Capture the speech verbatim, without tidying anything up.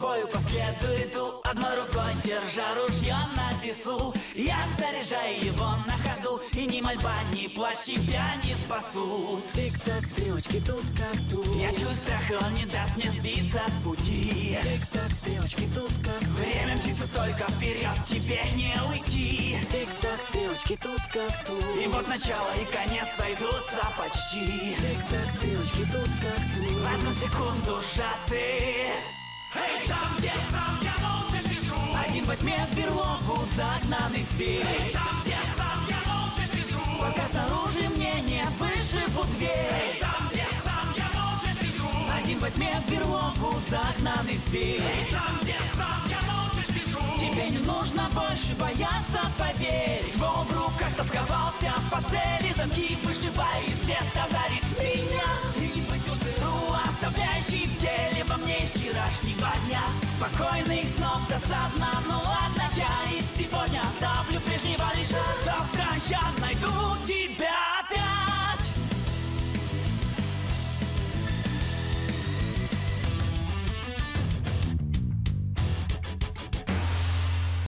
тобою по следу иду, одной рукой держа ружье на весу. Я заряжаю его на ходу, и ни мольба, ни плащ тебя не спасут. Тик-так, стрелочки тут как тут. Я чую страх, и он не даст мне сбиться с пути. Тик-так, стрелочки тут как тут. Время мчится только вперед, тебе не уйти. Тик-так, стрелочки тут как тут. И вот начало и конец сойдутся почти. Тик-так, стрелочки тут как тут. В одну секунду сжаты. Эй, там, где сам я молча сижу. Один во тьме в берлогу загнанный зверь. Эй, там, где сам я молча сижу. Пока снаружи мне не вышибут Эй, дверь. там, где сам я молча сижу. Один во тьме в берлогу загнанный зверь. Эй, там, где сам я молча сижу. Тебе не нужно больше бояться, поверь. Ствол в руках стосковался по цели. Замки вышибаю, и свет озарит меня. И пустил дыру, оставляющий в теле во мне из вчерашнего дня. Спокойных снов до сна.